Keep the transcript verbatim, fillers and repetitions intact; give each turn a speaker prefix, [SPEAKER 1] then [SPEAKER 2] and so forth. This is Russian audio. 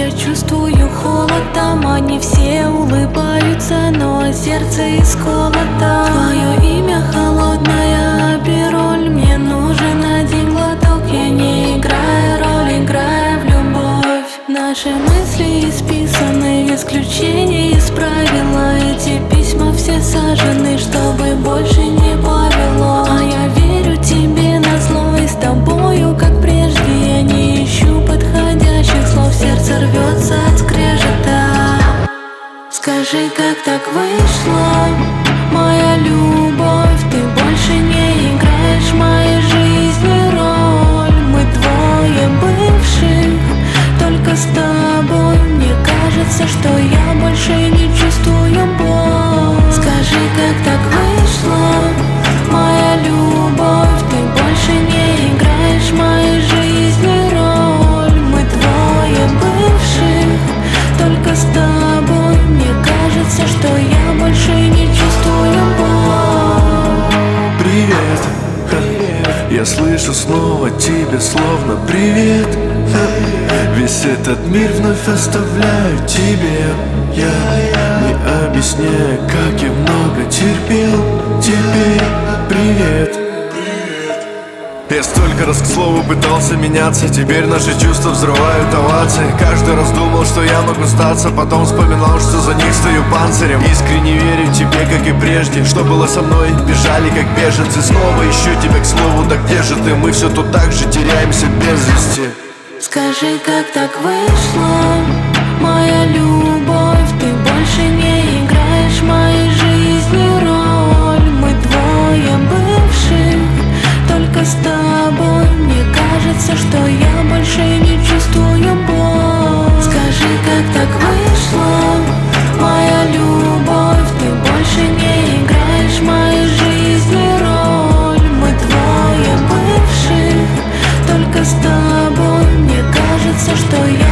[SPEAKER 1] я чувствую холодом. Они все улыбаются, но сердце исколото. Твое имя холодная пироль. Мне нужен один глоток. Я не играю роль, играю в любовь. Наши мысли исписаны, исключения из правила. Эти письма все сажены, чтобы больше не повело. А я верю тебе назло, и с тобою, как прежде, я не ищу подходящих слов. Сердце рвется от скрежета. Скажи, как так вышло, моя любовь? Ты больше не играешь в моей жизни роль. Мы двое бывших, только с тобой. Мне кажется, что я больше не чувствую боль. Скажи, как так вышло, моя любовь? Ты больше не играешь в моей жизни роль. Мы двое бывших, только с тобой. Мне кажется, что я больше не чувствую боль.
[SPEAKER 2] Привет, ха. Я слышу снова тебя, словно привет, ха. Весь этот мир вновь оставляю тебе я, не объясняя, как я много терпел. Теперь привет. Я столько раз к слову пытался меняться, теперь наши чувства взрывают овации. Каждый раз думал, что я могу сдаться, потом вспоминал, что за них стою панцирем. Искренне верю тебе, как и прежде. Что было со мной, бежали как беженцы. Снова ищу тебя к слову, да где же ты? Мы все тут так же теряемся без вести.
[SPEAKER 1] Скажи, как так вышло, моя любовь? Ты больше не играешь в моей жизни роль. Мы двое бывших, только с тобой. Мне кажется, что я больше не чувствую боль. Скажи, как так вышло, моя любовь? Ты больше не играешь в моей жизни роль. Мы двое бывших, только с тобой. Мне кажется, что я